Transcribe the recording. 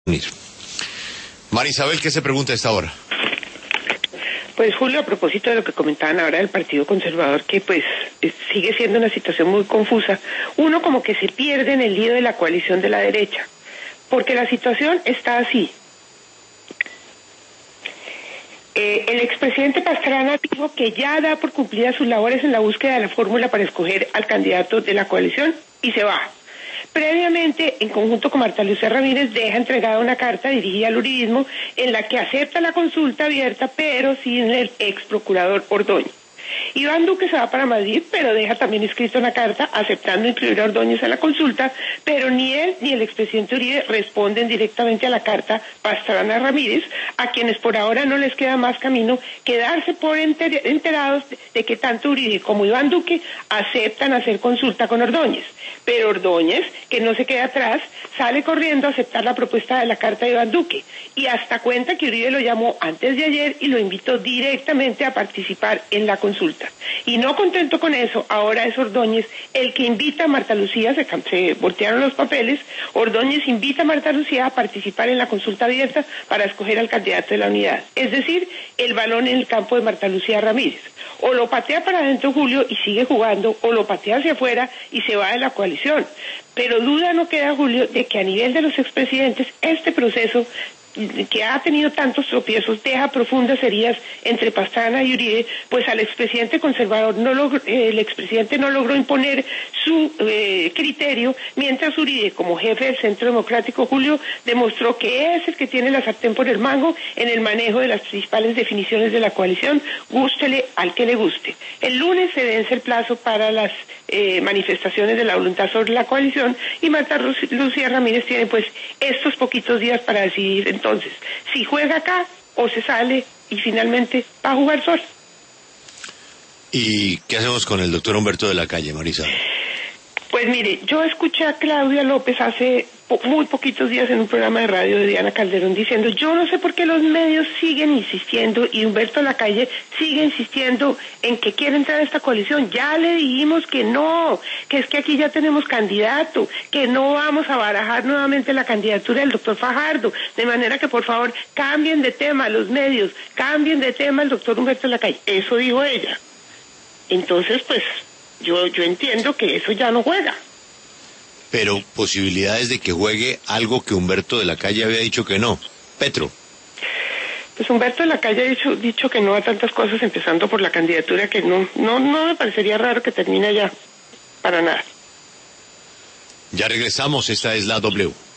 María Isabel, ¿qué se pregunta a esta hora? Pues Julio, a propósito de lo que comentaban ahora del Partido Conservador, que pues sigue siendo una situación muy confusa, uno como que se pierde en el lío de la coalición de la derecha, porque la situación está así. El expresidente Pastrana dijo que ya da por cumplidas sus labores en la búsqueda de la fórmula para escoger al candidato de la coalición y se va. Previamente, en conjunto con Marta Lucía Ramírez, deja entregada una carta dirigida al uribismo en la que acepta la consulta abierta, pero sin el ex procurador Ordóñez. Iván Duque se va para Madrid, pero deja también escrita una carta aceptando incluir a Ordóñez en la consulta, pero ni él ni el expresidente Uribe responden directamente a la carta Pastrana Ramírez, a quienes por ahora no les queda más camino que darse por enterados de que tanto Uribe como Iván Duque aceptan hacer consulta con Ordóñez. Pero Ordóñez, que no se queda atrás, sale corriendo a aceptar la propuesta de la carta de Iván Duque, y hasta cuenta que Uribe lo llamó antes de ayer y lo invitó directamente a participar en la consulta. Y no contento con eso, ahora es Ordóñez el que invita a Marta Lucía, se voltearon los papeles, Ordóñez invita a Marta Lucía a participar en la consulta abierta para escoger al candidato de la unidad. Es decir, el balón en el campo de Marta Lucía Ramírez. O lo patea para adentro Julio y sigue jugando, o lo patea hacia afuera y se va de la coalición. Pero duda no queda, Julio, de que a nivel de los expresidentes este proceso que ha tenido tantos tropiezos deja profundas heridas entre Pastrana y Uribe, pues al expresidente conservador el expresidente no logró imponer su criterio, mientras Uribe, como jefe del Centro Democrático, Julio, demostró que es el que tiene la sartén por el mango en el manejo de las principales definiciones de la coalición, gústele al que le guste. El lunes se vence el plazo para las manifestaciones de la voluntad sobre la coalición y Marta Lucía Ramírez tiene pues estos poquitos días para decidir entonces si juega acá o se sale y finalmente va a jugar sola. ¿Y qué hacemos con el doctor Humberto de la Calle, Marisa? Pues mire, yo escuché a Claudia López hace muy poquitos días en un programa de radio de Diana Calderón diciendo, yo no sé por qué los medios siguen insistiendo y Humberto Lacalle sigue insistiendo en que quiere entrar a esta coalición. Ya le dijimos que no, que es que aquí ya tenemos candidato, que no vamos a barajar nuevamente la candidatura del doctor Fajardo, de manera que por favor cambien de tema los medios, cambien de tema el doctor Humberto Lacalle. Eso dijo ella. Entonces, pues, yo entiendo que eso ya no juega. Pero posibilidades de que juegue algo que Humberto de la Calle había dicho que no. Petro. Pues Humberto de la Calle ha dicho que no a tantas cosas, empezando por la candidatura, que no me parecería raro que termine ya. Para nada. Ya regresamos, esta es la W.